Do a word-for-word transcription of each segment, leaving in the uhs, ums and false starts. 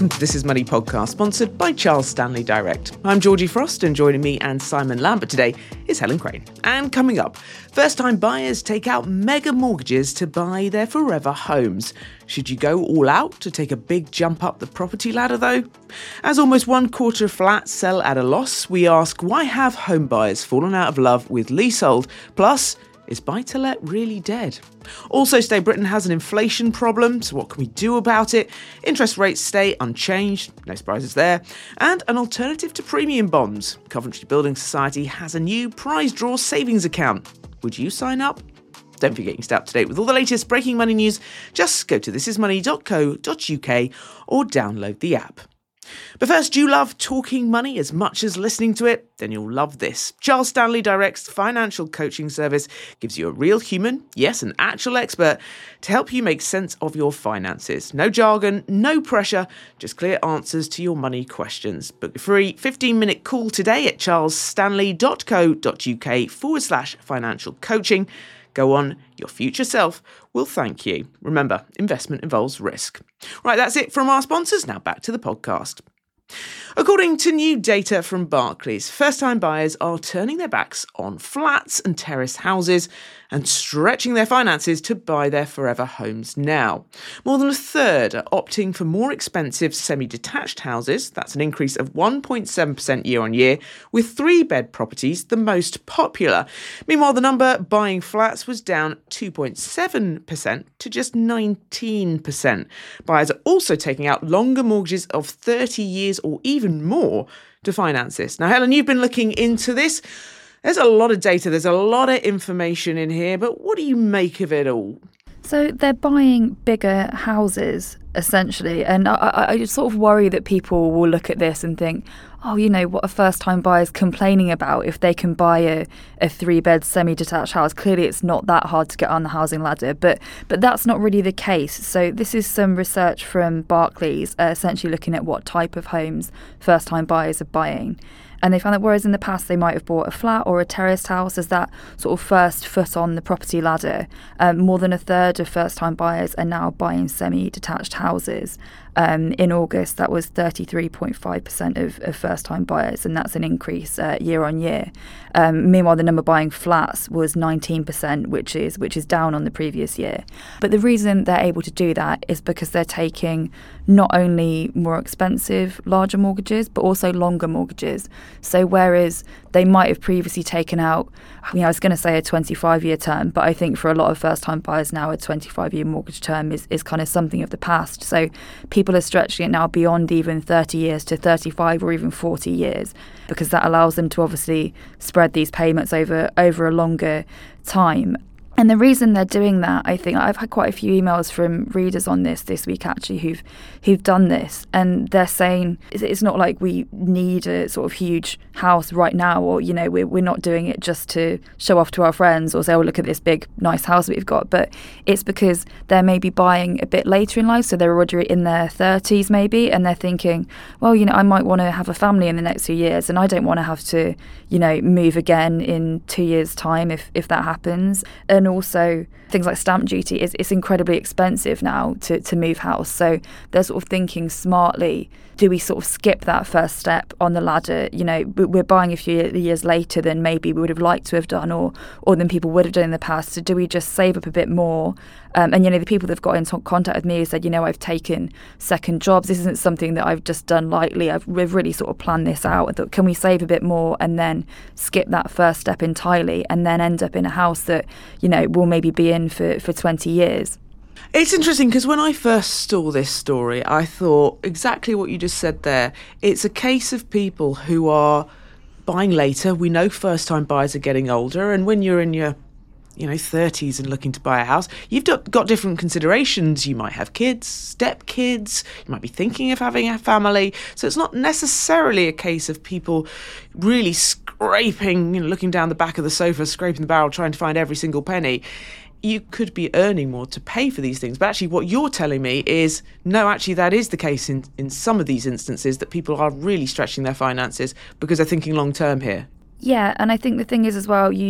welcome to This Is Money podcast, sponsored by Charles Stanley Direct. I'm Georgie Frost, and joining me and Simon Lambert today is Helen Crane. And coming up, first-time buyers take out mega mortgages to buy their forever homes. Should you go all out to take a big jump up the property ladder, though? As almost one quarter of flats sell at a loss, we ask, why have home buyers fallen out of love with leasehold? Plus, is buy-to-let really dead? Also, Stay Britain has an inflation problem, so what can we do about it? Interest rates stay unchanged, no surprises there. And an alternative to premium bonds. Coventry Building Society has a new prize draw savings account. Would you sign up? Don't forget you can stay up to date with all the latest breaking money news. Just go to thisismoney dot co dot uk or download the app. But first, do you love talking money as much as listening to it? Then you'll love this. Charles Stanley Direct's financial coaching service gives you a real human, yes, an actual expert, to help you make sense of your finances. No jargon, no pressure, just clear answers to your money questions. Book a free fifteen-minute call today at charlesstanley dot co dot uk forward slash financial coaching. Go on, your future self will thank you. Remember, investment involves risk. Right, that's it from our sponsors. Now back to the podcast. According to new data from Barclays, first-time buyers are turning their backs on flats and terraced houses and stretching their finances to buy their forever homes now. More than a third are opting for more expensive semi-detached houses. That's an increase of one point seven percent year on year, with three-bed properties the most popular. Meanwhile, the number buying flats was down two point seven percent to just nineteen percent. Buyers are also taking out longer mortgages of thirty years or even more to finance this. Now, Helen, you've been looking into this. There's a lot of data, there's a lot of information in here, but what do you make of it all? So they're buying bigger houses, essentially, and I, I, I just sort of worry that people will look at this and think, oh, you know, what are first-time buyers complaining about if they can buy a, a three-bed semi-detached house? Clearly, it's not that hard to get on the housing ladder, but but that's not really the case. So this is some research from Barclays, uh, essentially looking at what type of homes first-time buyers are buying. And they found that whereas in the past they might have bought a flat or a terraced house as that sort of first foot on the property ladder, um, more than a third of first-time buyers are now buying semi-detached houses. Um, in August, that was thirty-three point five percent of, of first-time buyers, and that's an increase uh, year on year. Um, meanwhile, the number buying flats was nineteen percent, which is which is down on the previous year. But the reason they're able to do that is because they're taking not only more expensive, larger mortgages, but also longer mortgages. So whereas they might have previously taken out, I mean, I was going to say a twenty-five-year term, but I think for a lot of first-time buyers now, a twenty-five-year mortgage term is, is kind of something of the past. So people are stretching it now beyond even thirty years to thirty-five or even forty years, because that allows them to obviously spread these payments over, over a longer time. And the reason they're doing that, I think, I've had quite a few emails from readers on this this week, actually, who've who've done this. And they're saying it's not like we need a sort of huge house right now, or, you know, we're, we're not doing it just to show off to our friends or say, oh, look at this big, nice house we've got. But it's because they're maybe buying a bit later in life. So they're already in their thirties, maybe, and they're thinking, well, you know, I might want to have a family in the next few years, and I don't want to have to, you know, move again in two years' time if, if that happens. And also things like stamp duty is it's incredibly expensive now to, to move house. So they're sort of thinking smartly, do we sort of skip that first step on the ladder? You know, we're buying a few years later than maybe we would have liked to have done, or or than people would have done in the past. So do we just save up a bit more? Um, and, you know, the people that have got in contact with me said, you know, I've taken second jobs. This isn't something that I've just done lightly. I've we've really sort of planned this out. I thought, can we save a bit more and then skip that first step entirely and then end up in a house that, you know, will maybe be in for, for twenty years? It's interesting because when I first saw this story, I thought exactly what you just said there. It's a case of people who are buying later. We know first-time buyers are getting older, and when you're in your you know, thirties and looking to buy a house, you've got different considerations. You might have kids, step-kids, you might be thinking of having a family. So it's not necessarily a case of people really scraping, you know, looking down the back of the sofa, scraping the barrel, trying to find every single penny. You could be earning more to pay for these things. But actually what you're telling me is, no, actually that is the case in, in some of these instances, that people are really stretching their finances because they're thinking long term here. Yeah, and I think the thing is as well, you'd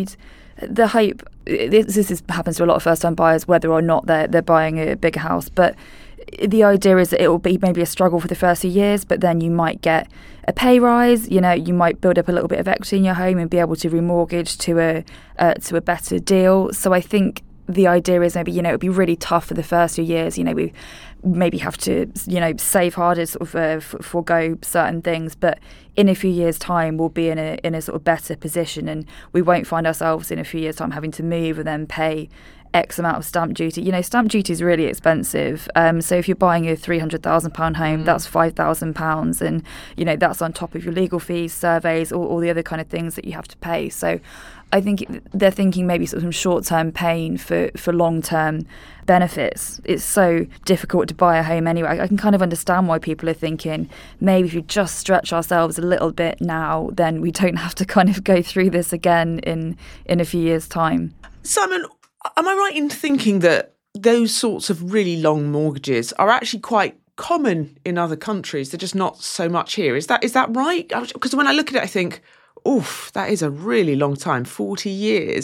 the hope, this, this is, happens to a lot of first-time buyers, whether or not they're, they're buying a bigger house, but the idea is that it will be maybe a struggle for the first few years, but then you might get a pay rise. You know, you might build up a little bit of equity in your home and be able to remortgage to a uh, to a better deal. So I think the idea is maybe, you know, it would be really tough for the first few years. You know, we maybe have to, you know, save harder, sort of uh, forego certain things, but in a few years' time, we'll be in a in a sort of better position, and we won't find ourselves in a few years' time having to move and then pay X amount of stamp duty. You know, stamp duty is really expensive. Um, so if you're buying a three hundred thousand pounds home, mm. that's five thousand pounds. And, you know, that's on top of your legal fees, surveys, all, all the other kind of things that you have to pay. So I think they're thinking maybe sort of some short-term pain for, for long-term benefits. It's so difficult to buy a home anyway. I can kind of understand why people are thinking maybe if you just stretch ourselves a little bit now, then we don't have to kind of go through this again in, in a few years' time. Simon, am I right in thinking that those sorts of really long mortgages are actually quite common in other countries? They're just not so much here. Is that is that right? Because when I look at it, I think, oof, that is a really long time, forty years.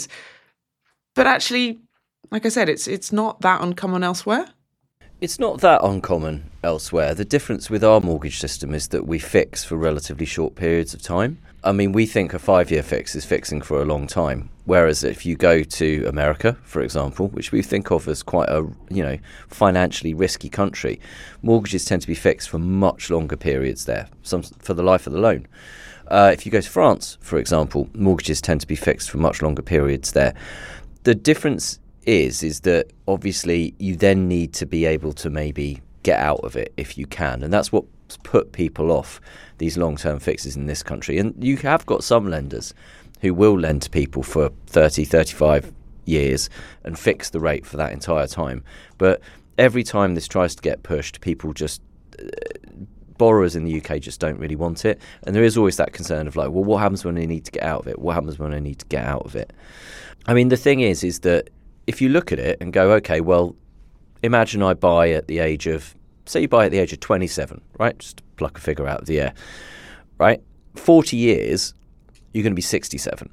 But actually, like I said, it's it's not that uncommon elsewhere. It's not that uncommon elsewhere. The difference with our mortgage system is that we fix for relatively short periods of time. I mean, we think a five-year fix is fixing for a long time. Whereas if you go to America, for example, which we think of as quite a, you know, financially risky country, mortgages tend to be fixed for much longer periods there, some for the life of the loan. Uh, if you go to France, for example, mortgages tend to be fixed for much longer periods there. The difference is, is that obviously you then need to be able to maybe get out of it if you can. And that's what's put people off these long-term fixes in this country. And you have got some lenders who will lend to people for thirty, thirty-five years and fix the rate for that entire time. But every time this tries to get pushed, people just... Uh, borrowers in the U K just don't really want it. And there is always that concern of like, well, what happens when I need to get out of it? What happens when I need to get out of it? I mean, the thing is, is that if you look at it and go, okay, well, imagine I buy at the age of, say you buy at the age of twenty-seven, right? Just to pluck a figure out of the air, right? forty years, you're going to be sixty-seven.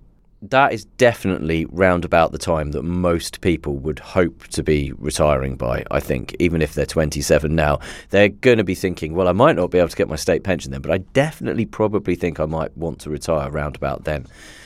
That is definitely round about the time that most people would hope to be retiring by, I think. Even if they're twenty-seven now, they're going to be thinking, well, I might not be able to get my state pension then, but I definitely probably think I might want to retire round about then.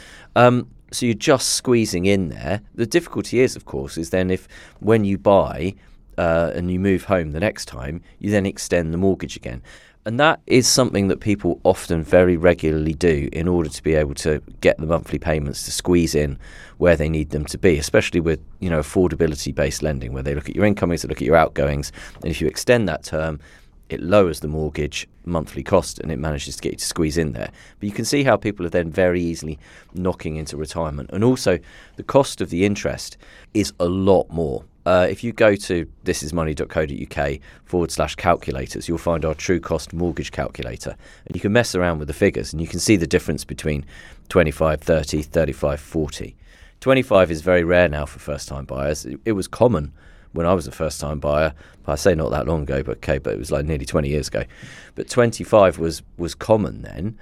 Um, so you're just squeezing in there. The difficulty is, of course, is then if when you buy uh, and you move home the next time, you then extend the mortgage again. And that is something that people often very regularly do in order to be able to get the monthly payments to squeeze in where they need them to be, especially with, you know, affordability-based lending, where they look at your incomings, they look at your outgoings, and if you extend that term, it lowers the mortgage monthly cost and it manages to get you to squeeze in there. But you can see how people are then very easily knocking into retirement. And also, the cost of the interest is a lot more. Uh, if you go to thisismoney.co.uk forward slash calculators, you'll find our true cost mortgage calculator. And you can mess around with the figures and you can see the difference between twenty-five, thirty, thirty-five, forty. twenty-five is very rare now for first-time buyers. It, it was common when I was a first-time buyer. I say not that long ago, but okay, but it was like nearly twenty years ago. But twenty-five was, was common then.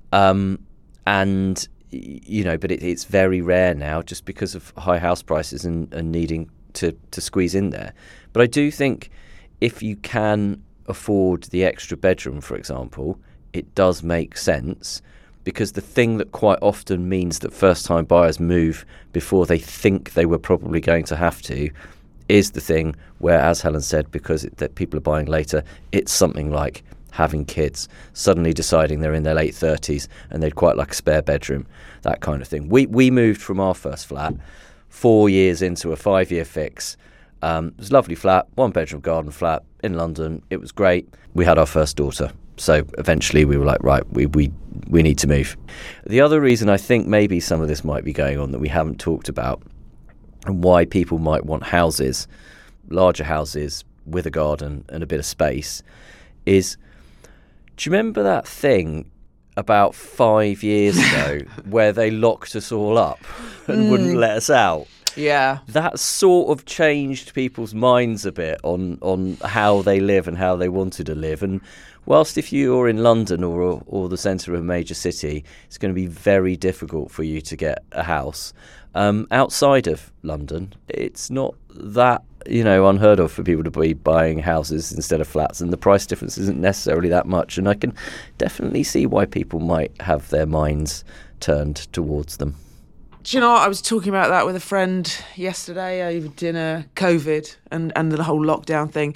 Um, and, you know, but it, it's very rare now just because of high house prices and, and needing to to squeeze in there. But I do think if you can afford the extra bedroom, for example, it does make sense, because the thing that quite often means that first-time buyers move before they think they were probably going to have to is the thing where, as Helen said, because it, that people are buying later, it's something like having kids, suddenly deciding they're in their late thirties and they'd quite like a spare bedroom, that kind of thing. We we moved from our first flat four years into a five-year fix. Um, it was a lovely flat, one-bedroom garden flat in London. It was great. We had our first daughter. So eventually we were like, right, we, we, we need to move. The other reason I think maybe some of this might be going on that we haven't talked about, and why people might want houses, larger houses with a garden and a bit of space, is, do you remember that thing about five years ago where they locked us all up and mm. wouldn't let us out? Yeah. That sort of changed people's minds a bit on, on how they live and how they wanted to live. And whilst if you're in London or or the centre of a major city, it's going to be very difficult for you to get a house. Um, outside of London, it's not that, you know, unheard of for people to be buying houses instead of flats, and the price difference isn't necessarily that much. And I can definitely see why people might have their minds turned towards them. Do you know what? I was talking about that with a friend yesterday over dinner, COVID and, and the whole lockdown thing.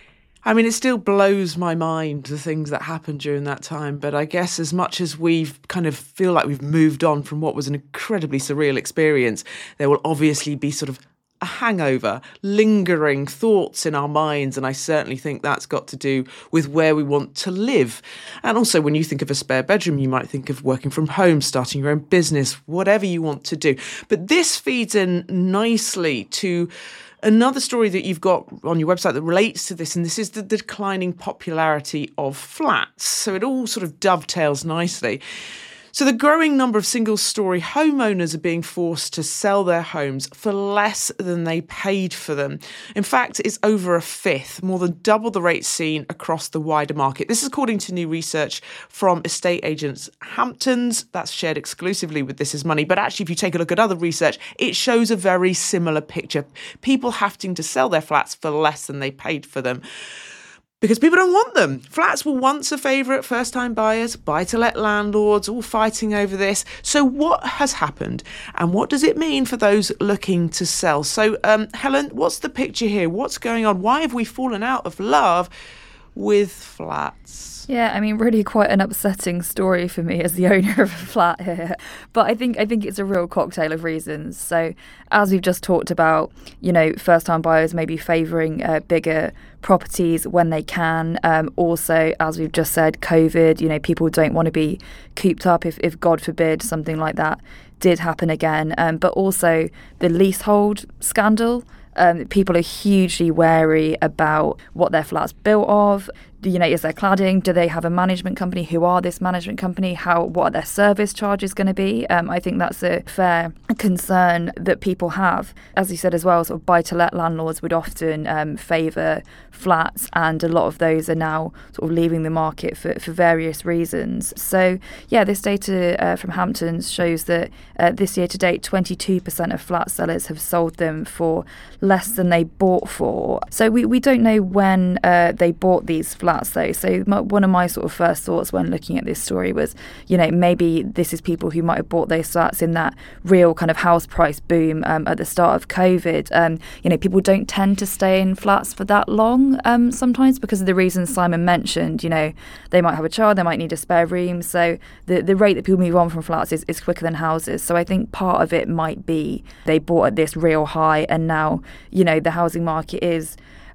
I mean, it still blows my mind, the things that happened during that time. But I guess as much as we've kind of feel like we've moved on from what was an incredibly surreal experience, there will obviously be sort of a hangover, lingering thoughts in our minds. And I certainly think that's got to do with where we want to live. And also, when you think of a spare bedroom, you might think of working from home, starting your own business, whatever you want to do. But this feeds in nicely to another story that you've got on your website that relates to this, and this is the declining popularity of flats. So it all sort of dovetails nicely. So the growing number of single-storey homeowners are being forced to sell their homes for less than they paid for them. In fact, it's over a fifth, more than double the rate seen across the wider market. This is according to new research from estate agents Hamptons. That's shared exclusively with This Is Money. But actually, if you take a look at other research, it shows a very similar picture. People having to sell their flats for less than they paid for them, because people don't want them. Flats were once a favourite, first-time buyers, buy-to-let landlords, all fighting over this. So what has happened, and what does it mean for those looking to sell? So, um, Helen, what's the picture here? What's going on? Why have we fallen out of love with flats? Yeah, I mean, really quite an upsetting story for me as the owner of a flat here. But I think I think it's a real cocktail of reasons. So as we've just talked about, you know, first-time buyers maybe favouring uh, bigger properties when they can. Um, also, as we've just said, COVID, you know, people don't want to be cooped up if, if God forbid, something like that did happen again. Um, but also the leasehold scandal. Um, people are hugely wary about what their flat's built of. You know, is there cladding? Do they have a management company? Who are this management company? How? What are their service charges going to be? Um, I think that's a fair concern that people have. As you said as well, sort of buy-to-let landlords would often um, favour flats, and a lot of those are now sort of leaving the market for, for various reasons. So, yeah, this data uh, from Hamptons shows that uh, this year to date, twenty-two percent of flat sellers have sold them for less than they bought for. So we, we don't know when uh, they bought these flats. Though. So my, one of my sort of first thoughts when looking at this story was, you know, maybe this is people who might have bought those flats in that real kind of house price boom um, at the start of COVID. Um, you know, people don't tend to stay in flats for that long um, sometimes because of the reasons Simon mentioned. You know, they might have a child, they might need a spare room. So the, the rate that people move on from flats is, is quicker than houses. So I think part of it might be they bought at this real high, and now, you know, the housing market is,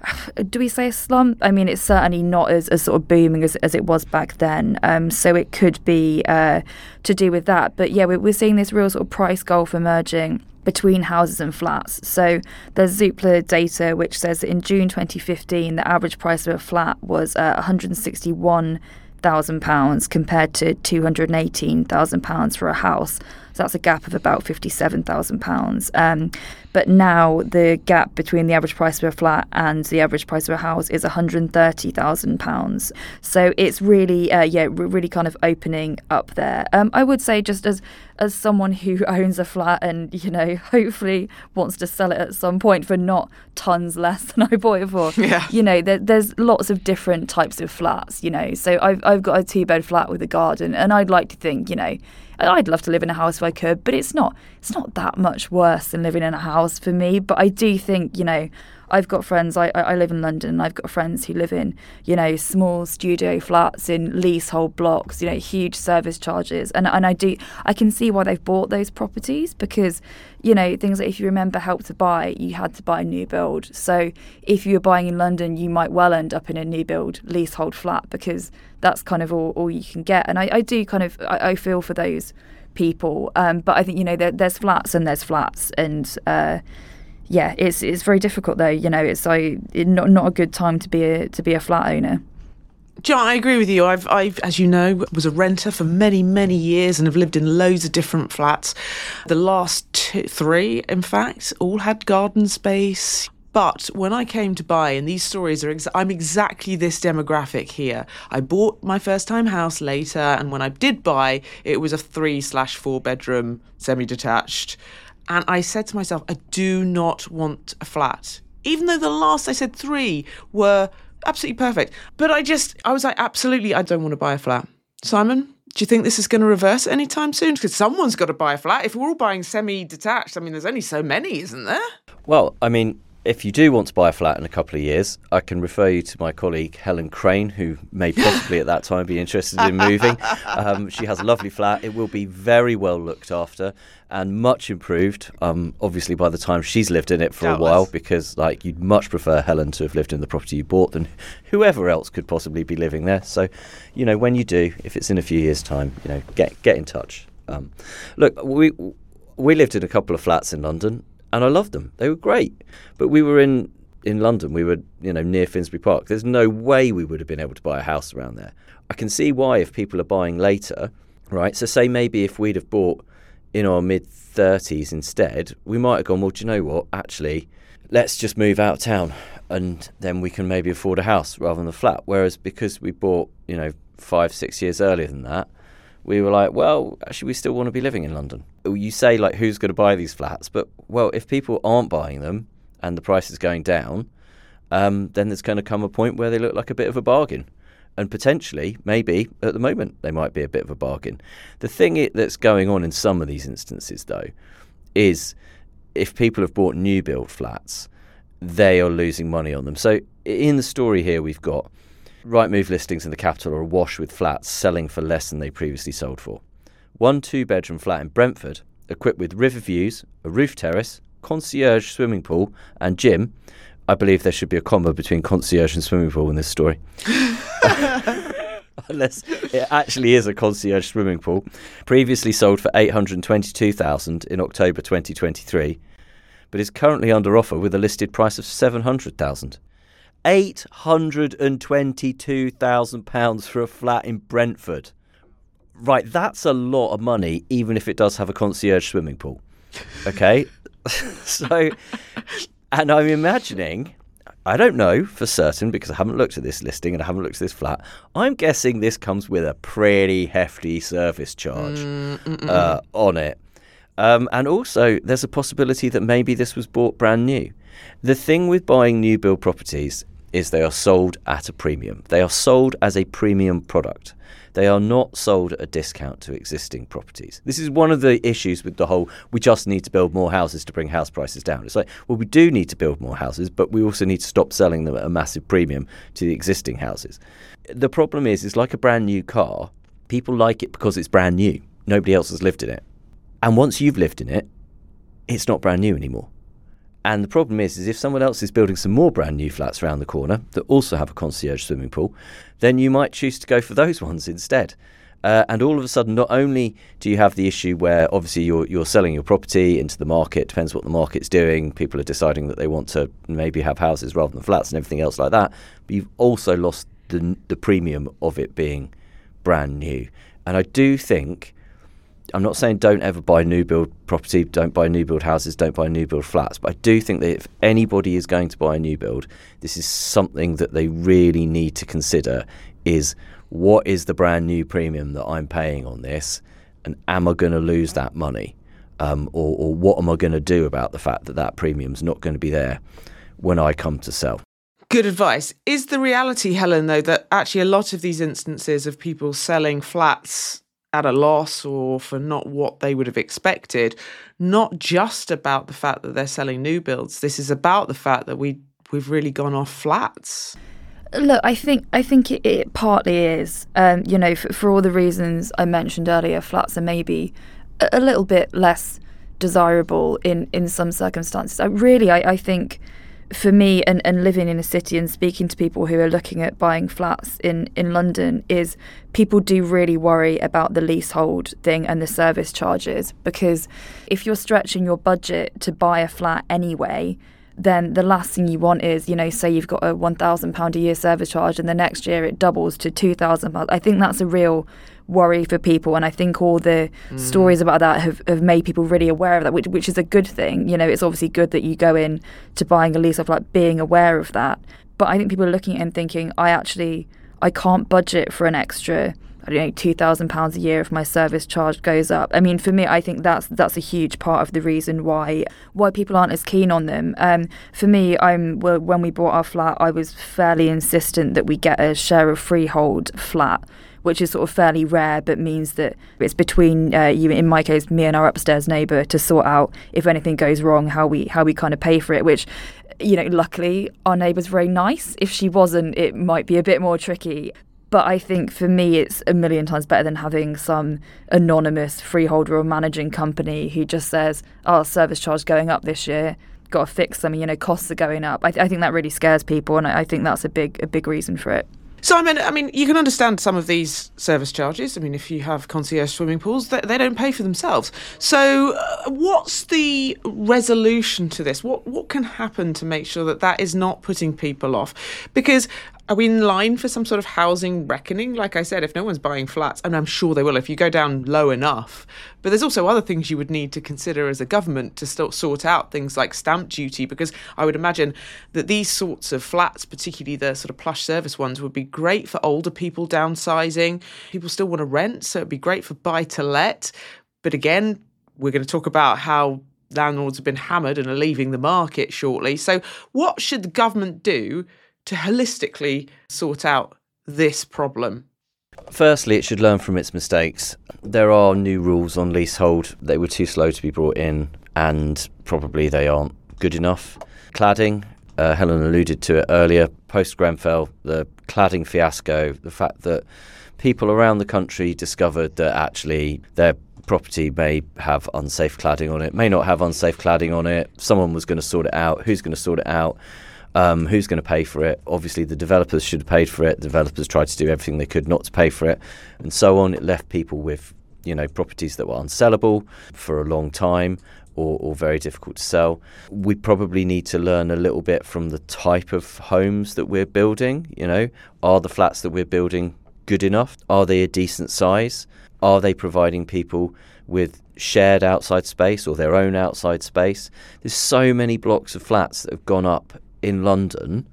do we say a slump? I mean, it's certainly not as, as sort of booming as, as it was back then. Um, so it could be uh, to do with that. But yeah, we're, we're seeing this real sort of price gulf emerging between houses and flats. So there's Zoopla data which says that in June twenty fifteen, the average price of a flat was uh, one hundred sixty-one thousand pounds compared to two hundred eighteen thousand pounds for a house. So that's a gap of about fifty-seven thousand pounds. Um, but now the gap between the average price of a flat and the average price of a house is one hundred thirty thousand pounds. So it's really, uh, yeah, really kind of opening up there. Um, I would say, just as as someone who owns a flat and, you know, hopefully wants to sell it at some point for not tons less than I bought it for, yeah. you know, there, there's lots of different types of flats, you know. So I've, I've got a two-bed flat with a garden, and I'd like to think, you know, I'd love to live in a house if I could, but it's not it's not that much worse than living in a house for me. But I do think, you know, I've got friends, I, I live in London, and I've got friends who live in, you know, small studio flats in leasehold blocks, you know, huge service charges. And and I do, I can see why they've bought those properties because, you know, things like, if you remember Help to Buy, you had to buy a new build. So if you were buying in London, you might well end up in a new build leasehold flat because that's kind of all, all you can get. And I, I do kind of, I, I feel for those people. Um, but I think, you know, there, there's flats and there's flats. And, uh, yeah, it's it's very difficult though. You know, it's like it, not not a good time to be a to be a flat owner. John, I agree with you. I've, I've, as you know, was a renter for many, many years and have lived in loads of different flats. The last two, three, in fact, all had garden space. But when I came to buy, and these stories are, ex- I'm exactly this demographic here. I bought my first time house later, and when I did buy, it was a three slash four bedroom semi-detached. And I said to myself, I do not want a flat. Even though the last I said three were absolutely perfect. But I just, I was like, absolutely, I don't want to buy a flat. Simon, do you think this is going to reverse anytime soon? Because someone's got to buy a flat. If we're all buying semi-detached, I mean, there's only so many, isn't there? Well, I mean, if you do want to buy a flat in a couple of years, I can refer you to my colleague Helen Crane, who may possibly at that time be interested in moving. Um, she has a lovely flat. It will be very well looked after and much improved, um, obviously, by the time she's lived in it for Doubtless. a while, because like you'd much prefer Helen to have lived in the property you bought than whoever else could possibly be living there. So, you know, when you do, if it's in a few years' time, you know, get get in touch. Um, look, we we lived in a couple of flats in London. And I loved them. They were great. But we were in, in London. We were, you know, near Finsbury Park. There's no way we would have been able to buy a house around there. I can see why if people are buying later, right? So say maybe if we'd have bought in our mid-thirties instead, we might have gone, well, do you know what? Actually, let's just move out of town and then we can maybe afford a house rather than a flat. Whereas because we bought, you know, five, six years earlier than that, we were like, well, actually, we still want to be living in London. You say, like, who's going to buy these flats? But, well, if people aren't buying them and the price is going down, um, then there's going to come a point where they look like a bit of a bargain. And potentially, maybe, at the moment, they might be a bit of a bargain. The thing it, that's going on in some of these instances, though, is if people have bought new build flats, they are losing money on them. So in the story here, we've got Rightmove listings in the capital are awash with flats selling for less than they previously sold for. One two-bedroom flat in Brentford, equipped with river views, a roof terrace, concierge swimming pool and gym. I believe there should be a comma between concierge and swimming pool in this story. Unless it actually is a concierge swimming pool. Previously sold for eight hundred twenty-two thousand dollars in October twenty twenty-three, but is currently under offer with a listed price of seven hundred thousand dollars. eight hundred twenty-two thousand pounds for a flat in Brentford. Right, that's a lot of money, even if it does have a concierge swimming pool. Okay? So, and I'm imagining, I don't know for certain because I haven't looked at this listing and I haven't looked at this flat. I'm guessing this comes with a pretty hefty service charge mm, uh, on it. Um, and also, there's a possibility that maybe this was bought brand new. The thing with buying new build properties is they are sold at a premium. They are sold as a premium product. They are not sold at a discount to existing properties. This is one of the issues with the whole, we just need to build more houses to bring house prices down. It's like, well, we do need to build more houses, but we also need to stop selling them at a massive premium to the existing houses. The problem is, it's like a brand new car. People like it because it's brand new. Nobody else has lived in it. And once you've lived in it, it's not brand new anymore. And the problem is, is if someone else is building some more brand new flats around the corner that also have a concierge swimming pool, then you might choose to go for those ones instead. Uh, and all of a sudden, not only do you have the issue where obviously you're you're selling your property into the market, depends what the market's doing, people are deciding that they want to maybe have houses rather than flats and everything else like that, but you've also lost the the premium of it being brand new. And I do think, I'm not saying don't ever buy new build property, don't buy new build houses, don't buy new build flats, but I do think that if anybody is going to buy a new build, this is something that they really need to consider is, what is the brand new premium that I'm paying on this, and am I going to lose that money? Um, or, or what am I going to do about the fact that that premium's not going to be there when I come to sell? Good advice. Is the reality, Helen, though, that actually a lot of these instances of people selling flats at a loss or for not what they would have expected, not just about the fact that they're selling new builds. This is about the fact that we we've really gone off flats. Look, I think I think it, it partly is. Um, you know, for, for all the reasons I mentioned earlier, flats are maybe a, a little bit less desirable in, in some circumstances. I really, I, I think. For me, and, and living in a city and speaking to people who are looking at buying flats in, in London, is people do really worry about the leasehold thing and the service charges, because if you're stretching your budget to buy a flat anyway, then the last thing you want is, you know, say you've got a one thousand pounds a year service charge and the next year it doubles to two thousand pounds. I think that's a real worry for people, and I think all the mm. stories about that have, have made people really aware of that, which, which is a good thing. You know, it's obviously good that you go in to buying a lease of like being aware of that. But I think people are looking at it and thinking, I actually, I can't budget for an extra, I don't know, two thousand pounds a year if my service charge goes up. I mean, for me, I think that's that's a huge part of the reason why why people aren't as keen on them. Um, for me, I'm well, when we bought our flat, I was fairly insistent that we get a share of freehold flat, which is sort of fairly rare, but means that it's between uh, you, in my case, me and our upstairs neighbour, to sort out if anything goes wrong, how we how we kind of pay for it, which, you know, luckily our neighbour's very nice. If she wasn't, it might be a bit more tricky. But I think for me, it's a million times better than having some anonymous freeholder or managing company who just says, oh, service charge going up this year, got to fix them, you know, costs are going up. I, th- I think that really scares people, and I, I think that's a big a big reason for it. Simon, I mean, you can understand some of these service charges. I mean, if you have concierge swimming pools, they, they don't pay for themselves. So uh, what's the resolution to this? What what can happen to make sure that that is not putting people off? Because are we in line for some sort of housing reckoning? Like I said, if no one's buying flats, and I'm sure they will if you go down low enough. But there's also other things you would need to consider as a government to still sort out, things like stamp duty, because I would imagine that these sorts of flats, particularly the sort of plush service ones, would be great for older people downsizing. People still want to rent, so it'd be great for buy to let. But again, we're going to talk about how landlords have been hammered and are leaving the market shortly. So what should the government do to holistically sort out this problem? Firstly, it should learn from its mistakes. There are new rules on leasehold. They were too slow to be brought in, and probably they aren't good enough. Cladding, uh, Helen alluded to it earlier, post-Grenfell, the cladding fiasco, the fact that people around the country discovered that actually their property may have unsafe cladding on it, may not have unsafe cladding on it. Someone was going to sort it out. Who's going to sort it out? Um, who's going to pay for it? Obviously, the developers should have paid for it. The developers tried to do everything they could not to pay for it, and so on. It left people with, you know, properties that were unsellable for a long time, or, or very difficult to sell. We probably need to learn a little bit from the type of homes that we're building. You know, are the flats that we're building good enough? Are they a decent size? Are they providing people with shared outside space or their own outside space? There's so many blocks of flats that have gone up in London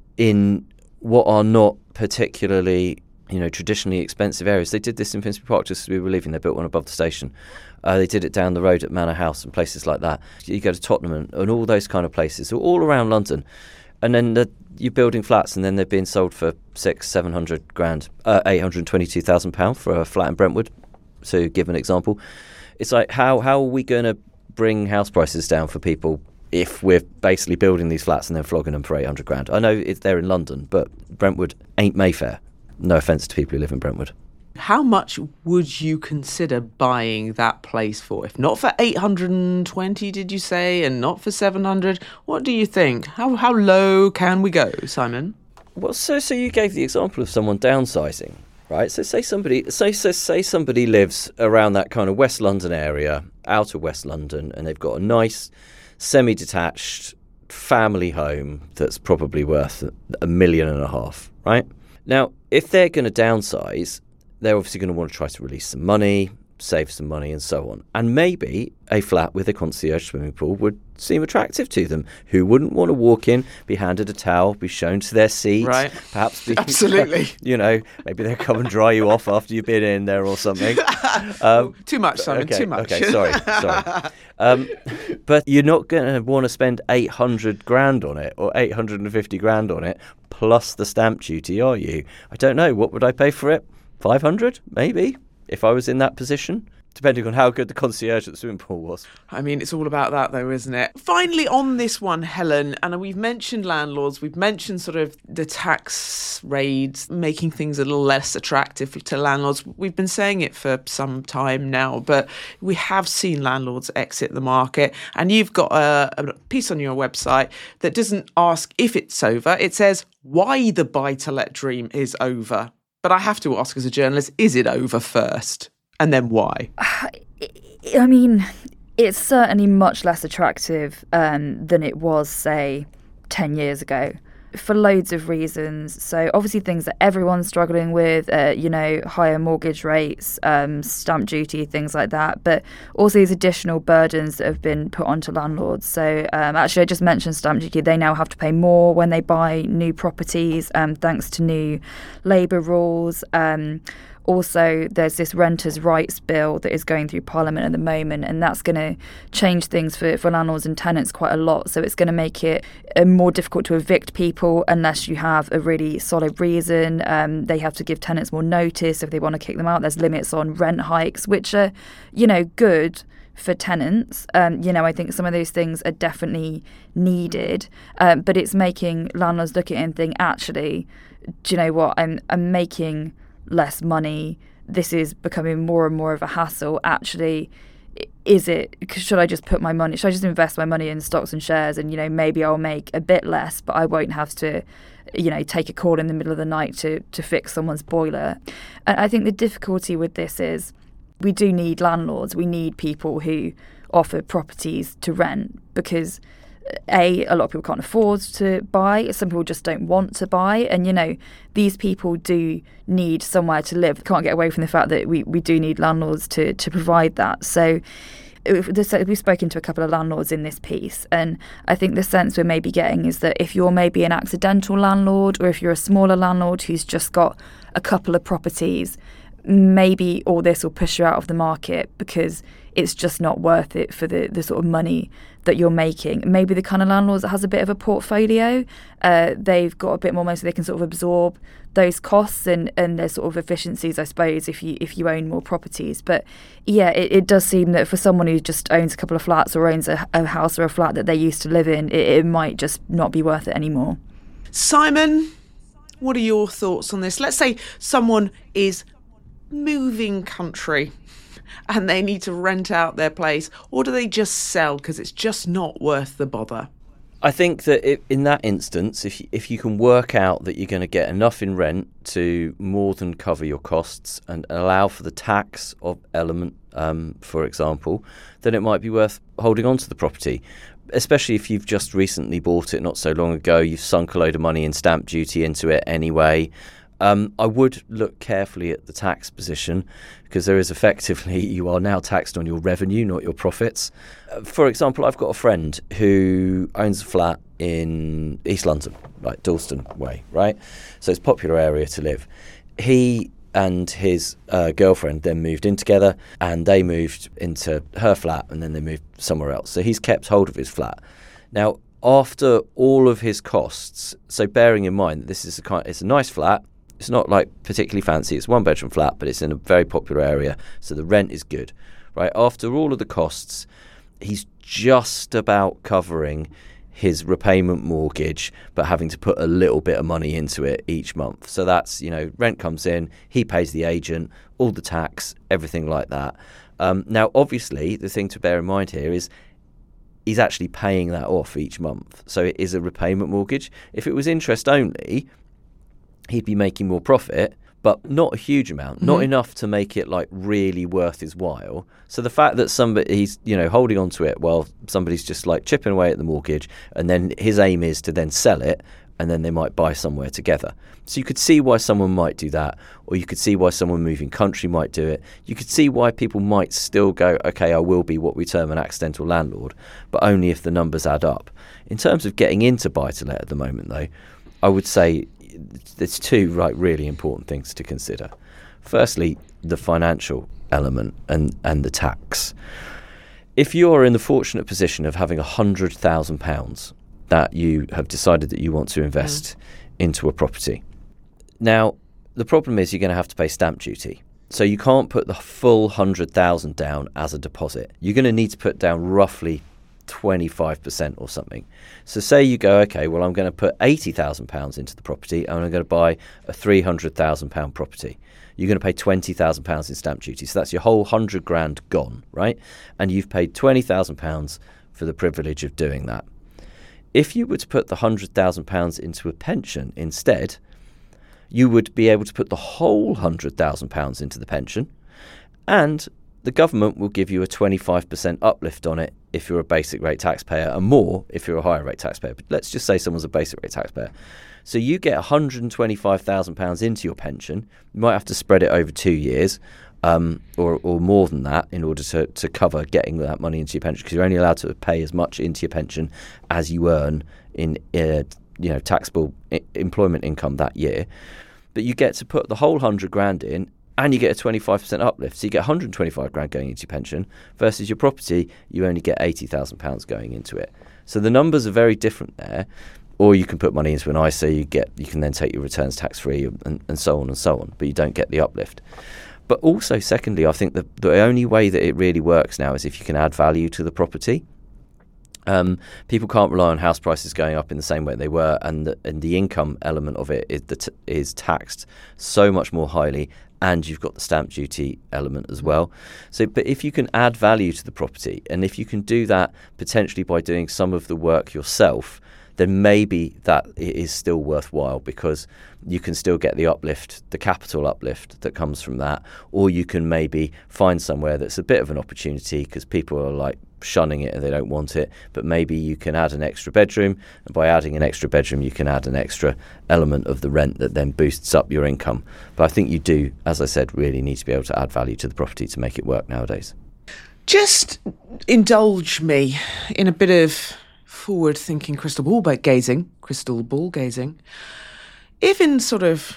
in what are not particularly, you know, traditionally expensive areas. They did this in Finsbury Park just as we were leaving. They built one above the station. Uh, they did it down the road at Manor House and places like that. You go to Tottenham and, and all those kind of places, so all around London. And then the, you're building flats, and then they're being sold for six, seven hundred grand, uh, eight hundred twenty-two thousand pounds for a flat in Brentwood. So, give an example. It's like, how how are we going to bring house prices down for people if we're basically building these flats and then flogging them for eight hundred grand? I know it's there in London, but Brentwood ain't Mayfair. No offence to people who live in Brentwood. How much would you consider buying that place for? If not for eight hundred twenty, did you say, and not for seven hundred? What do you think? How how low can we go, Simon? Well, so so you gave the example of someone downsizing, right? So say somebody say so say somebody lives around that kind of West London area, outer West London, and they've got a nice semi-detached family home that's probably worth a million and a half, right? Now, if they're going to downsize, they're obviously going to want to try to release some money, save some money, and so on. And maybe a flat with a concierge swimming pool would seem attractive to them. Who wouldn't want to walk in, be handed a towel, be shown to their seat, right? Perhaps be, absolutely. You know, maybe they'll come and dry you off after you've been in there or something. Um, too much, Simon. Okay, too much. Okay, sorry, sorry. Um, but you're not going to want to spend eight hundred grand on it or eight hundred fifty grand on it plus the stamp duty, are you? I don't know. What would I pay for it? five hundred, maybe, if I was in that position, depending on how good the concierge at the swimming pool was. I mean, it's all about that, though, isn't it? Finally, on this one, Helen, and we've mentioned landlords, we've mentioned sort of the tax raids making things a little less attractive to landlords. We've been saying it for some time now, but we have seen landlords exit the market. And you've got a, a piece on your website that doesn't ask if it's over. It says why the buy-to-let dream is over. But I have to ask as a journalist, is it over first? And then why? I mean, It's certainly much less attractive um, than it was, say, ten years ago, for loads of reasons. So obviously things that everyone's struggling with, uh, you know, higher mortgage rates, um, stamp duty, things like that, but also these additional burdens that have been put onto landlords. So um, actually I just mentioned stamp duty. They now have to pay more when they buy new properties, um, thanks to new Labour rules. Um, Also, there's this renters' rights bill that is going through Parliament at the moment, and that's going to change things for, for landlords and tenants quite a lot. So it's going to make it uh, more difficult to evict people unless you have a really solid reason. Um, they have to give tenants more notice if they want to kick them out. There's limits on rent hikes, which are, you know, good for tenants. Um, you know, I think some of those things are definitely needed, um, but it's making landlords look at it and think, actually, do you know what, I'm I'm making less money, this is becoming more and more of a hassle. Actually, is it, should I just put my money, should I just invest my money in stocks and shares, and, you know, maybe I'll make a bit less, but I won't have to, you know, take a call in the middle of the night to, to fix someone's boiler. And I think the difficulty with this is we do need landlords, we need people who offer properties to rent, because A, a lot of people can't afford to buy, some people just don't want to buy, and, you know, these people do need somewhere to live. Can't get away from the fact that we, we do need landlords to, to provide that. So we've spoken to a couple of landlords in this piece, and I think the sense we're maybe getting is that if you're maybe an accidental landlord, or if you're a smaller landlord who's just got a couple of properties, maybe all this will push you out of the market because it's just not worth it for the, the sort of money that you're making. Maybe the kind of landlords that has a bit of a portfolio, uh, they've got a bit more money so they can sort of absorb those costs, and, and there's sort of efficiencies, I suppose, if you if you own more properties. But yeah, it, it does seem that for someone who just owns a couple of flats or owns a, a house or a flat that they used to live in, it, it might just not be worth it anymore. Simon, what are your thoughts on this? Let's say someone is moving country and they need to rent out their place, or do they just sell because it's just not worth the bother? I think that if, in that instance, if you, if you can work out that you're going to get enough in rent to more than cover your costs and allow for the tax of element, um, for example, then it might be worth holding on to the property, especially if you've just recently bought it not so long ago, you've sunk a load of money in stamp duty into it anyway. Um, I would look carefully at the tax position, because there is effectively, you are now taxed on your revenue, not your profits. Uh, for example, I've got a friend who owns a flat in East London, like Dalston way, right? So it's a popular area to live. He and his uh, girlfriend then moved in together, and they moved into her flat, and then they moved somewhere else. So he's kept hold of his flat. Now, after all of his costs, so bearing in mind that this is a kind, it's a nice flat. It's not like particularly fancy. It's a one bedroom flat, but it's in a very popular area, so the rent is good, right? After all of the costs, he's just about covering his repayment mortgage, but having to put a little bit of money into it each month. So that's, you know, rent comes in, he pays the agent, all the tax, everything like that. Um, now, obviously, the thing to bear in mind here is he's actually paying that off each month. So it is a repayment mortgage. If it was interest only, he'd be making more profit, but not a huge amount, mm-hmm. not enough to make it like really worth his while. So the fact that somebody, he's, you know, holding on to it while somebody's just like chipping away at the mortgage, and then his aim is to then sell it, and then they might buy somewhere together. So you could see why someone might do that, or you could see why someone moving country might do it. You could see why people might still go, okay, I will be what we term an accidental landlord, but only if the numbers add up. In terms of getting into buy-to-let at the moment, though, I would say there's two like really important things to consider. Firstly, the financial element and, and the tax. If you're in the fortunate position of having one hundred thousand pounds that you have decided that you want to invest mm. into a property, now the problem is you're going to have to pay stamp duty. So you can't put the full one hundred thousand down as a deposit. You're going to need to put down roughly twenty-five percent or something. So say you go, okay, well, I'm going to put eighty thousand pounds into the property, and I'm going to buy a three hundred thousand pound property. You're going to pay twenty thousand pounds in stamp duty. So that's your whole one hundred grand gone, right? And you've paid twenty thousand pounds for the privilege of doing that. If you were to put the one hundred thousand pounds into a pension instead, you would be able to put the whole one hundred thousand pounds into the pension, and the government will give you a twenty-five percent uplift on it if you're a basic rate taxpayer, and more if you're a higher rate taxpayer. But let's just say someone's a basic rate taxpayer. So you get one hundred twenty-five thousand pounds into your pension. You might have to spread it over two years um, or, or more than that in order to, to cover getting that money into your pension, because you're only allowed to pay as much into your pension as you earn in uh, you know taxable I- employment income that year. But you get to put the whole one hundred grand in, and you get a twenty-five percent uplift. So you get one hundred twenty-five grand going into your pension versus your property, you only get eighty thousand pounds going into it. So the numbers are very different there. Or you can put money into an I S A, you get, you can then take your returns tax-free and, and so on and so on, but you don't get the uplift. But also, secondly, I think that the only way that it really works now is if you can add value to the property. Um, people can't rely on house prices going up in the same way they were, and the, and the income element of it is, the t- is taxed so much more highly, and you've got the stamp duty element as well. So, but if you can add value to the property, and if you can do that potentially by doing some of the work yourself, then maybe that it is still worthwhile, because you can still get the uplift, the capital uplift that comes from that. Or you can maybe find somewhere that's a bit of an opportunity because people are like shunning it and they don't want it, but maybe you can add an extra bedroom, and by adding an extra bedroom you can add an extra element of the rent that then boosts up your income. But I think you do, as I said, really need to be able to add value to the property to make it work nowadays. Just indulge me in a bit of forward-thinking crystal ball gazing, crystal ball gazing. If in sort of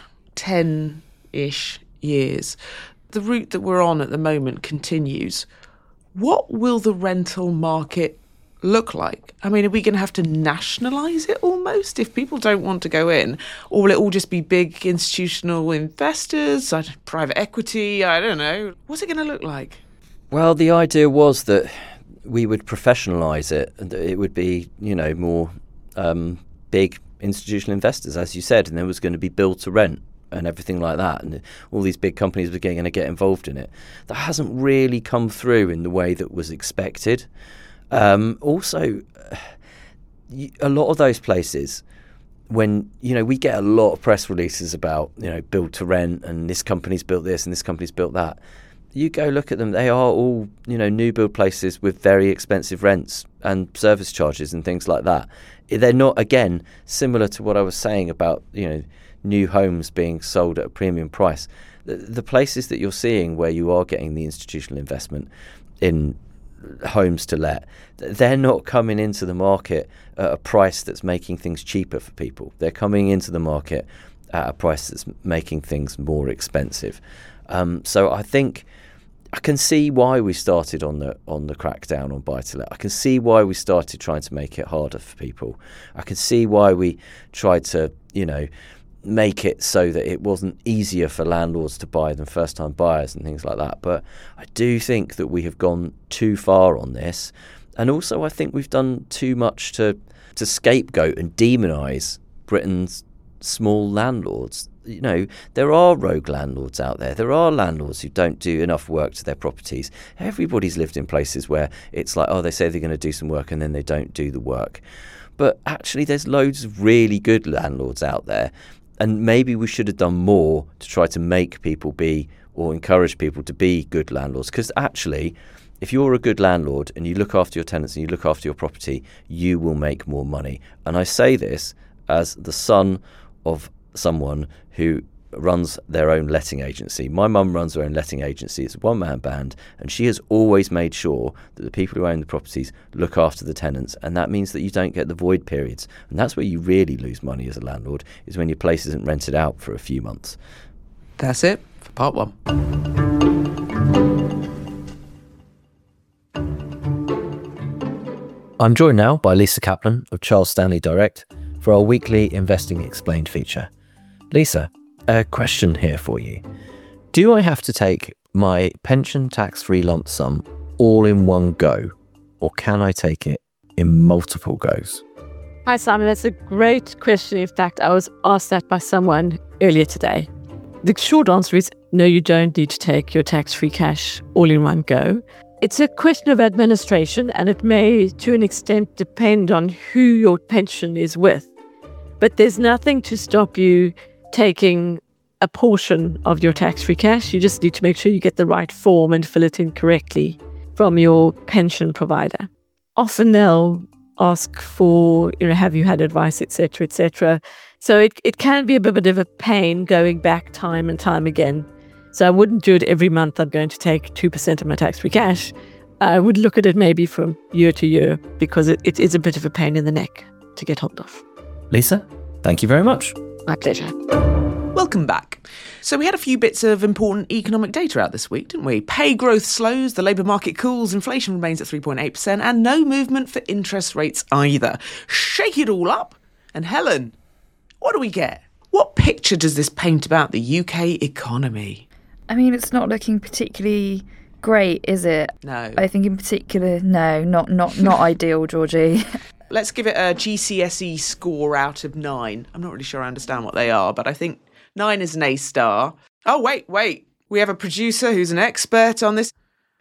ten-ish years, the route that we're on at the moment continues, what will the rental market look like? I mean, are we going to have to nationalise it almost if people don't want to go in? Or will it all just be big institutional investors, private equity? I don't know. What's it going to look like? Well, the idea was that we would professionalise it, and it would be, you know, more um, big institutional investors, as you said, and there was going to be build to rent and everything like that, and all these big companies were going to get involved in it. That hasn't really come through in the way that was expected. Um, also, a lot of those places, when, you know, we get a lot of press releases about, you know, build to rent and this company's built this and this company's built that. You go look at them, they are all, you know, new build places with very expensive rents and service charges and things like that. They're not, again, similar to what I was saying about, you know, new homes being sold at a premium price. The, the places that you're seeing where you are getting the institutional investment in homes to let, they're not coming into the market at a price that's making things cheaper for people. They're coming into the market at a price that's making things more expensive. Um, so I think I can see why we started on the on the crackdown on buy-to-let. I can see why we started trying to make it harder for people. I can see why we tried to, you know, make it so that it wasn't easier for landlords to buy than first-time buyers and things like that. But I do think that we have gone too far on this. And also I think we've done too much to, to scapegoat and demonise Britain's small landlords. You know, there are rogue landlords out there. There are landlords who don't do enough work to their properties. Everybody's lived in places where it's like, oh, they say they're going to do some work and then they don't do the work. But actually, there's loads of really good landlords out there. And maybe we should have done more to try to make people be, or encourage people to be good landlords. Because actually, if you're a good landlord and you look after your tenants and you look after your property, you will make more money. And I say this as the son of someone who runs their own letting agency. My mum runs her own letting agency. It's a one-man band, and she has always made sure that the people who own the properties look after the tenants, and that means that you don't get the void periods. And that's where you really lose money as a landlord, is when your place isn't rented out for a few months. That's it for part one. I'm joined now by Lisa Kaplan of Charles Stanley Direct for our weekly Investing Explained feature. Lisa, a question here for you. Do I have to take my pension tax-free lump sum all in one go, or can I take it in multiple goes? Hi, Simon. That's a great question. In fact, I was asked that by someone earlier today. The short answer is no, you don't need to take your tax-free cash all in one go. It's a question of administration, and it may, to an extent, depend on who your pension is with. But there's nothing to stop you taking a portion of your tax-free cash. You just need to make sure you get the right form and fill it in correctly from your pension provider. Often they'll ask for, you know, have you had advice, et cetera, et cetera. So it, it can be a bit of a pain going back time and time again. So I wouldn't do it every month. I'm going to take two percent of my tax-free cash. I would look at it maybe from year to year, because it, it is a bit of a pain in the neck to get hold of. Lisa, thank you very much. My pleasure. Welcome back. So we had a few bits of important economic data out this week, didn't we? Pay growth slows, the labour market cools, inflation remains at three point eight percent, and no movement for interest rates either. Shake it all up, and Helen, what do we get? What picture does this paint about the U K economy? I mean, it's not looking particularly great, is it? No. I think in particular, no, not not not ideal, Georgie. Let's give it a G C S E score out of nine. I'm not really sure I understand what they are, but I think nine is an A star. Oh, wait, wait. We have a producer who's an expert on this.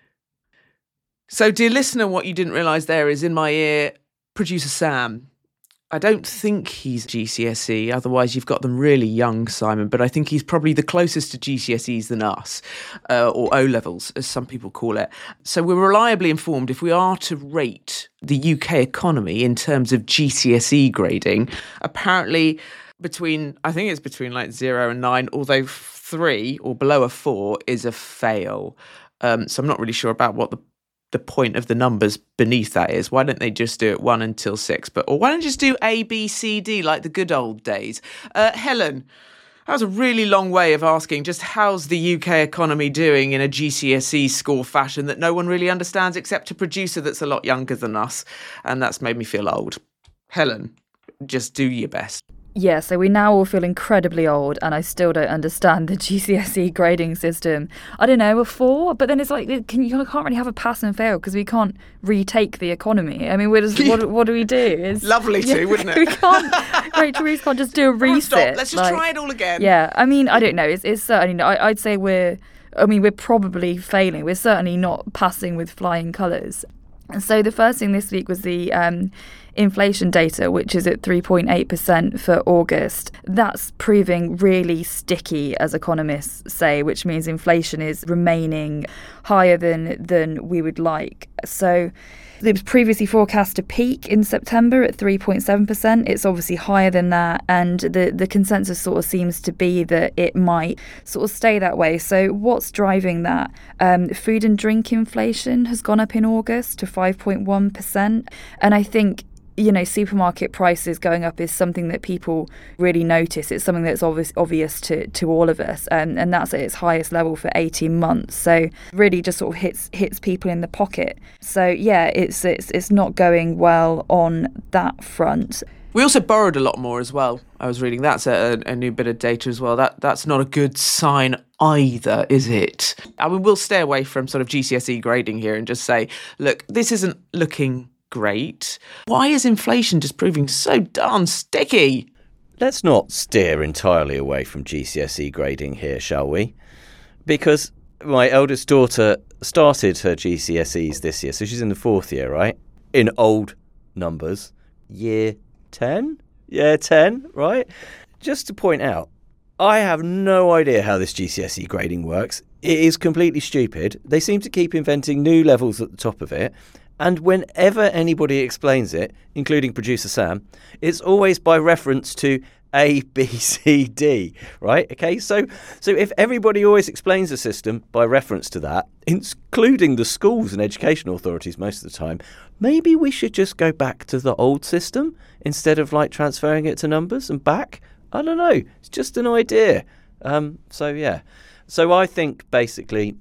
So, dear listener, what you didn't realise there is in my ear, producer Sam. I don't think he's G C S E, otherwise you've got them really young, Simon, but I think he's probably the closest to G C S Es than us, uh, or O-levels, as some people call it. So we're reliably informed if we are to rate the U K economy in terms of G C S E grading, apparently between, I think it's between like zero and nine, although three or below a four is a fail. Um, so I'm not really sure about what the the point of the numbers beneath that is. Why don't they just do it one until six? But or why don't you just do A, B, C, D like the good old days? Uh, Helen, that was a really long way of asking just how's the U K economy doing in a G C S E score fashion that no one really understands except a producer that's a lot younger than us. And that's made me feel old. Helen, just do your best. Yeah, so we now all feel incredibly old, and I still don't understand the G C S E grading system. I don't know, a four, but then it's like can, you can't really have a pass and fail because we can't retake the economy. I mean, we're just, what, what do we do? It's, Lovely to, yeah, wouldn't it? We can't, Rachel Reeves can't just do a reset. Stop, let's just like, try it all again. Yeah, I mean, I don't know. It's, it's certainly, I, I'd say we're, I mean, we're probably failing. We're certainly not passing with flying colours. And so the first thing this week was the um, inflation data, which is at three point eight percent for August. That's proving really sticky, as economists say, which means inflation is remaining higher than than we would like. So it was previously forecast to peak in September at three point seven percent. It's obviously higher than that, and the, the consensus sort of seems to be that it might sort of stay that way. So what's driving that? Um, food and drink inflation has gone up in August to five point one percent, and I think, you know, supermarket prices going up is something that people really notice. It's something that's obvious, obvious to, to all of us, um, and that's at its highest level for eighteen months. So really just sort of hits hits people in the pocket. So yeah, it's it's it's not going well on that front. We also borrowed a lot more as well. I was reading that's a, a new bit of data as well. That that's not a good sign either, is it? I mean, we'll stay away from sort of G C S E grading here and just say, look, this isn't looking great. Why is inflation just proving so darn sticky? Let's not steer entirely away from G C S E grading here, shall we? Because my eldest daughter started her G C S Es this year, so she's in the fourth year, right? In old numbers, year ten? Yeah, ten, right? Just to point out, I have no idea how this G C S E grading works. It is completely stupid. They seem to keep inventing new levels at the top of it. And whenever anybody explains it, including producer Sam, it's always by reference to A, B, C, D, right? Okay, so so if everybody always explains the system by reference to that, including the schools and education authorities most of the time, maybe we should just go back to the old system instead of like transferring it to numbers and back. I don't know. It's just an idea. Um, so, yeah. So I think basically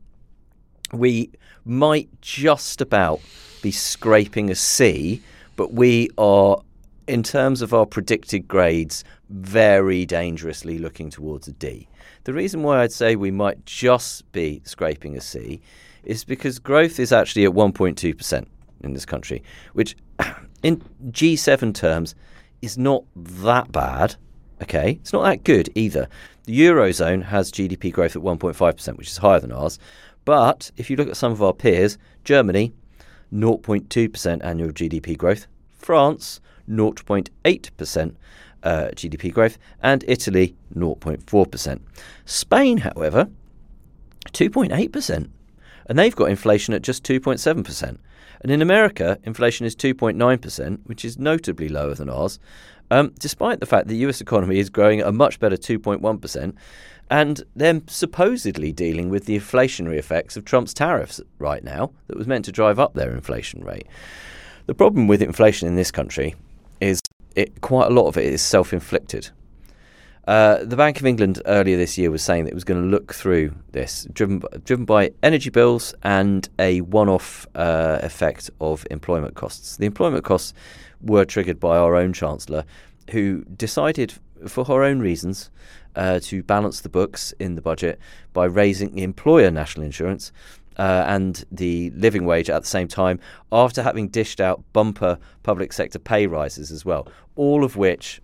we might just about be scraping a C, but we are, in terms of our predicted grades, very dangerously looking towards a D. The reason why I'd say we might just be scraping a C is because growth is actually at one point two percent in this country, which in G seven terms is not that bad. Okay, it's not that good either. The Eurozone has G D P growth at one point five percent, which is higher than ours. But if you look at some of our peers, Germany, zero point two percent annual G D P growth. France, zero point eight percent. uh, G D P growth, and Italy zero point four percent. Spain, however, two point eight percent, and they've got inflation at just two point seven percent. And in America, inflation is two point nine percent, which is notably lower than ours, um, despite the fact the U S economy is growing at a much better two point one percent, and they're supposedly dealing with the inflationary effects of Trump's tariffs right now that was meant to drive up their inflation rate. The problem with inflation in this country is it quite a lot of it is self-inflicted. Uh, the Bank of England earlier this year was saying that it was going to look through this, driven by, driven by energy bills and a one-off uh, effect of employment costs. The employment costs were triggered by our own Chancellor, who decided, for her own reasons, uh, to balance the books in the budget by raising employer national insurance uh, and the living wage at the same time, after having dished out bumper public sector pay rises as well, all of which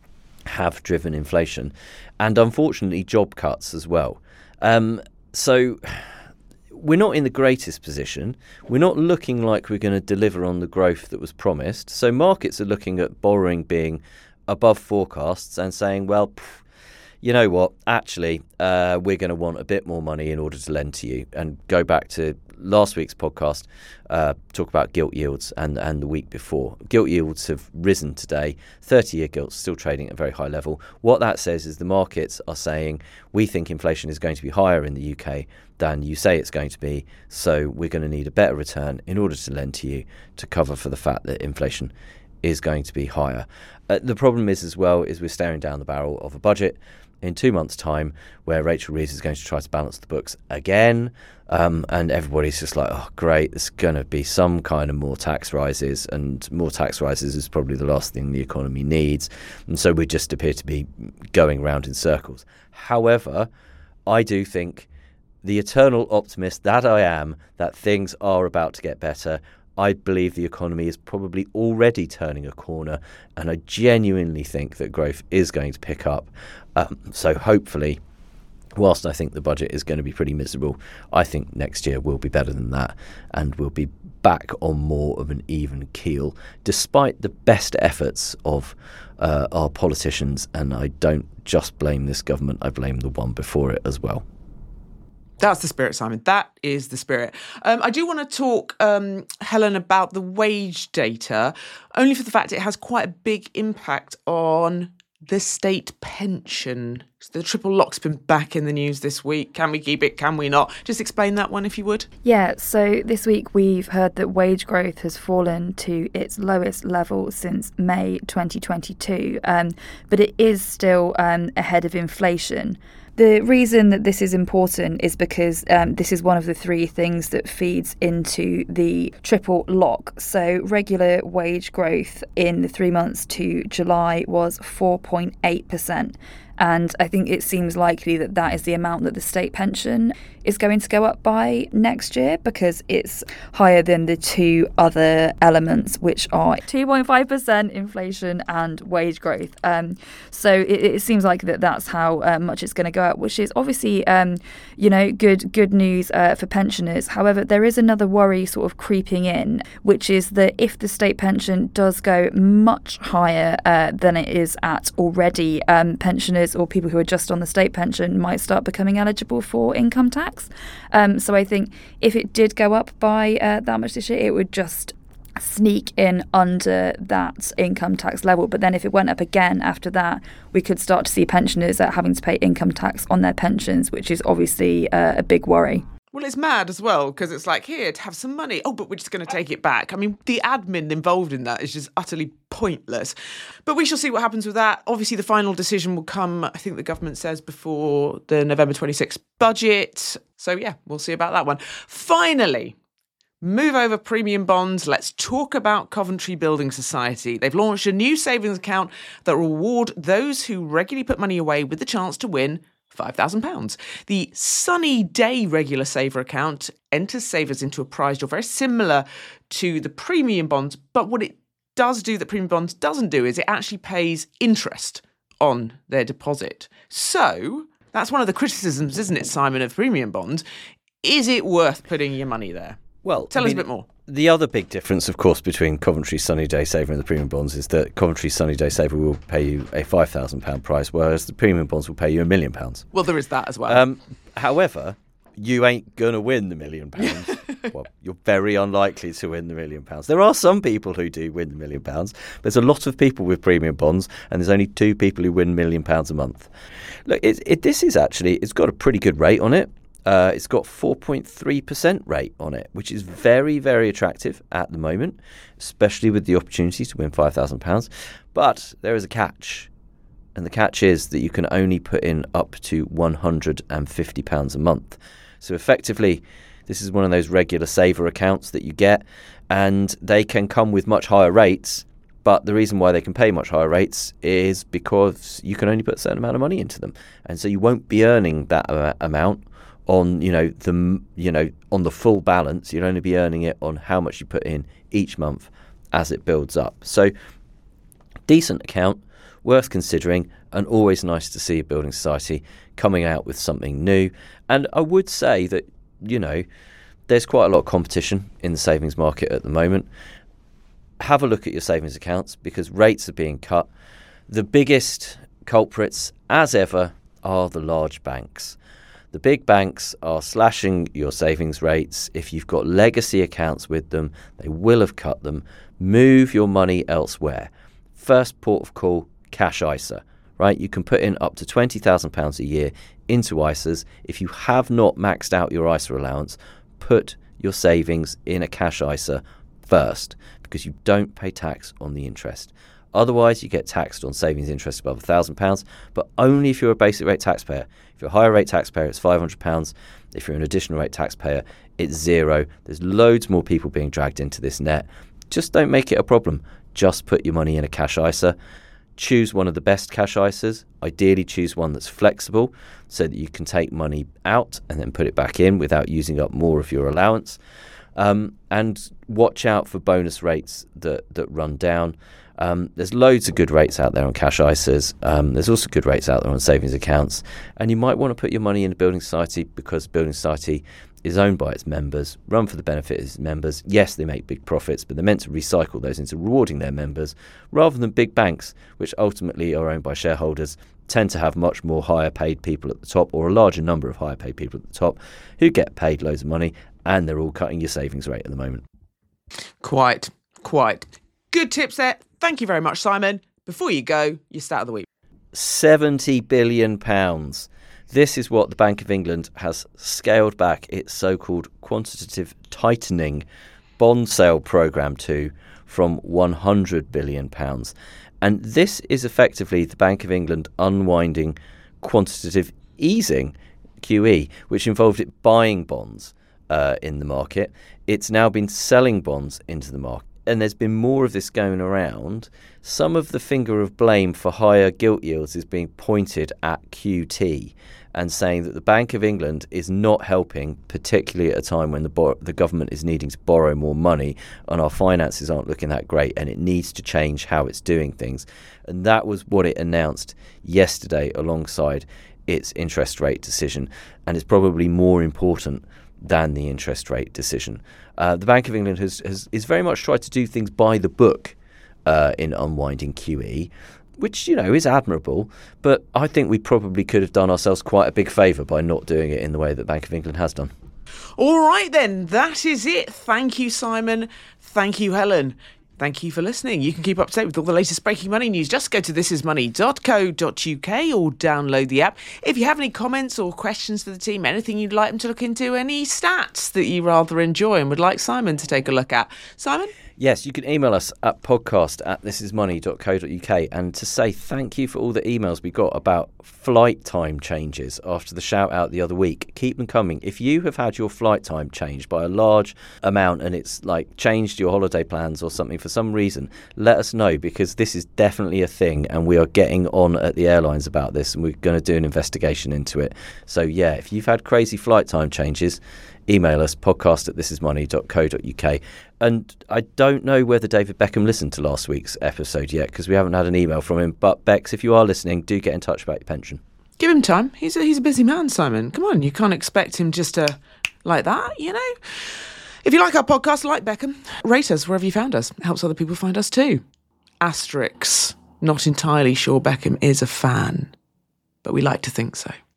have driven inflation, and unfortunately job cuts as well. Um, so we're not in the greatest position. We're not looking like we're going to deliver on the growth that was promised. So markets are looking at borrowing being above forecasts and saying, well, pff, you know what, actually, uh, we're going to want a bit more money in order to lend to you. And go back to last week's podcast, uh, talk about gilt yields, and, and the week before. Gilt yields have risen today. thirty-year gilts still trading at a very high level. What that says is the markets are saying, we think inflation is going to be higher in the U K than you say it's going to be, so we're going to need a better return in order to lend to you to cover for the fact that inflation is going to be higher. Uh, the problem is as well is we're staring down the barrel of a budget in two months' time where Rachel Reeves is going to try to balance the books again, um, and everybody's just like, oh, great, there's going to be some kind of more tax rises, and more tax rises is probably the last thing the economy needs, and so we just appear to be going round in circles. However, I do think, the eternal optimist that I am, that things are about to get better. I believe the economy is probably already turning a corner, and I genuinely think that growth is going to pick up. Um, so hopefully, whilst I think the budget is going to be pretty miserable, I think next year will be better than that, and we'll be back on more of an even keel, despite the best efforts of uh, our politicians. And I don't just blame this government, I blame the one before it as well. That's the spirit, Simon. That is the spirit. Um, I do want to talk, um, Helen, about the wage data, only for the fact it has quite a big impact on the state pension. The triple lock's been back in the news this week. Can we keep it? Can we not? Just explain that one, if you would. Yeah, so this week we've heard that wage growth has fallen to its lowest level since May twenty twenty-two, um, but it is still um, ahead of inflation. The reason that this is important is because um, this is one of the three things that feeds into the triple lock. So regular wage growth in the three months to July was four point eight percent. And I think it seems likely that that is the amount that the state pension is going to go up by next year, because it's higher than the two other elements, which are two point five percent inflation and wage growth. Um, so it, it seems like that that's how uh, much it's going to go up, which is obviously, um, you know, good good news uh, for pensioners. However, there is another worry sort of creeping in, which is that if the state pension does go much higher uh, than it is at already, um, pensioners or people who are just on the state pension might start becoming eligible for income tax. Um, so I think if it did go up by uh, that much this year, it would just sneak in under that income tax level. But then if it went up again after that, we could start to see pensioners uh, having to pay income tax on their pensions, which is obviously uh, a big worry. Well, it's mad as well, because it's like, here, to have some money. Oh, but we're just going to take it back. I mean, the admin involved in that is just utterly pointless. But we shall see what happens with that. Obviously, the final decision will come, I think the government says, before the November twenty-sixth budget. So, yeah, we'll see about that one. Finally, move over premium bonds. Let's talk about Coventry Building Society. They've launched a new savings account that will reward those who regularly put money away with the chance to win five thousand pounds. The Sunny Day regular saver account enters savers into a prize draw very similar to the premium bonds, but what it does do that premium bonds doesn't do is it actually pays interest on their deposit. So that's one of the criticisms, isn't it, Simon, of premium bonds. Is it worth putting your money there? Well, tell I us mean, a bit more. The other big difference, of course, between Coventry Sunny Day Saver and the premium bonds is that Coventry Sunny Day Saver will pay you a five thousand pounds price, whereas the premium bonds will pay you a million pounds. Well, there is that as well. Um, however, you ain't going to win the million pounds. Well, you're very unlikely to win the million pounds. There are some people who do win the million pounds. There's a lot of people with premium bonds, and there's only two people who win a million pounds a month. Look, it, it, this is actually, it's got a pretty good rate on it. Uh, it's got four point three percent rate on it, which is very, very attractive at the moment, especially with the opportunity to win five thousand pounds. But there is a catch, and the catch is that you can only put in up to one hundred fifty pounds a month. So effectively, this is one of those regular saver accounts that you get, and they can come with much higher rates. But the reason why they can pay much higher rates is because you can only put a certain amount of money into them, and so you won't be earning that uh, amount on, you know, the you know on the full balance. You'll only be earning it on how much you put in each month as it builds up. So decent account, worth considering, and always nice to see a building society coming out with something new. And I would say that, you know, there's quite a lot of competition in the savings market at the moment. Have a look at your savings accounts because rates are being cut. The biggest culprits, as ever, are the large banks. The big banks are slashing your savings rates. If you've got legacy accounts with them, they will have cut them. Move your money elsewhere. First port of call, cash I S A, right? You can put in up to twenty thousand pounds a year into I S As. If you have not maxed out your I S A allowance, put your savings in a cash I S A first because you don't pay tax on the interest. Otherwise, you get taxed on savings interest above one thousand pounds, but only if you're a basic rate taxpayer. If you're a higher rate taxpayer, it's five hundred pounds. If you're an additional rate taxpayer, it's zero. There's loads more people being dragged into this net. Just don't make it a problem. Just put your money in a cash I S A. Choose one of the best cash I S As. Ideally, choose one that's flexible so that you can take money out and then put it back in without using up more of your allowance. Um, and watch out for bonus rates that, that run down. Um, there's loads of good rates out there on cash I S As. Um, there's also good rates out there on savings accounts. And you might want to put your money in a building society because building society is owned by its members, run for the benefit of its members. Yes, they make big profits, but they're meant to recycle those into rewarding their members rather than big banks, which ultimately are owned by shareholders, tend to have much more higher paid people at the top or a larger number of higher paid people at the top who get paid loads of money, and they're all cutting your savings rate at the moment. Quite, quite. Good tips there. Thank you very much, Simon. Before you go, your stat of the week. seventy billion pounds. This is what the Bank of England has scaled back its so-called quantitative tightening bond sale programme to from one hundred billion pounds. And this is effectively the Bank of England unwinding quantitative easing, Q E, which involved it buying bonds uh, in the market. It's now been selling bonds into the market. And there's been more of this going around. Some of the finger of blame for higher gilt yields is being pointed at Q T and saying that the Bank of England is not helping, particularly at a time when the bo- the government is needing to borrow more money and our finances aren't looking that great, and it needs to change how it's doing things. And that was what it announced yesterday alongside its interest rate decision, and it's probably more important than the interest rate decision. Uh, the Bank of England has, has is very much tried to do things by the book uh, in unwinding Q E, which, you know, is admirable, but I think we probably could have done ourselves quite a big favour by not doing it in the way that Bank of England has done. All right, then. That is it. Thank you, Simon. Thank you, Helen. Thank you for listening. You can keep up to date with all the latest breaking money news. Just go to this is money dot co dot uk or download the app. If you have any comments or questions for the team, anything you'd like them to look into, any stats that you rather enjoy and would like Simon to take a look at. Simon? Yes, you can email us at podcast at this is money dot co dot uk and to say thank you for all the emails we got about flight time changes after the shout out the other week. Keep them coming. If you have had your flight time changed by a large amount and it's like changed your holiday plans or something for some reason, let us know, because this is definitely a thing and we are getting on at the airlines about this and we're going to do an investigation into it. So yeah, if you've had crazy flight time changes, email us, podcast at this is money dot co dot uk. And I don't know whether David Beckham listened to last week's episode yet because we haven't had an email from him. But Bex, if you are listening, do get in touch about your pension. Give him time. He's a, he's a busy man, Simon. Come on, you can't expect him just to like that, you know? If you like our podcast, like Beckham, rate us wherever you found us. It helps other people find us too. Asterix. Not entirely sure Beckham is a fan, but we like to think so.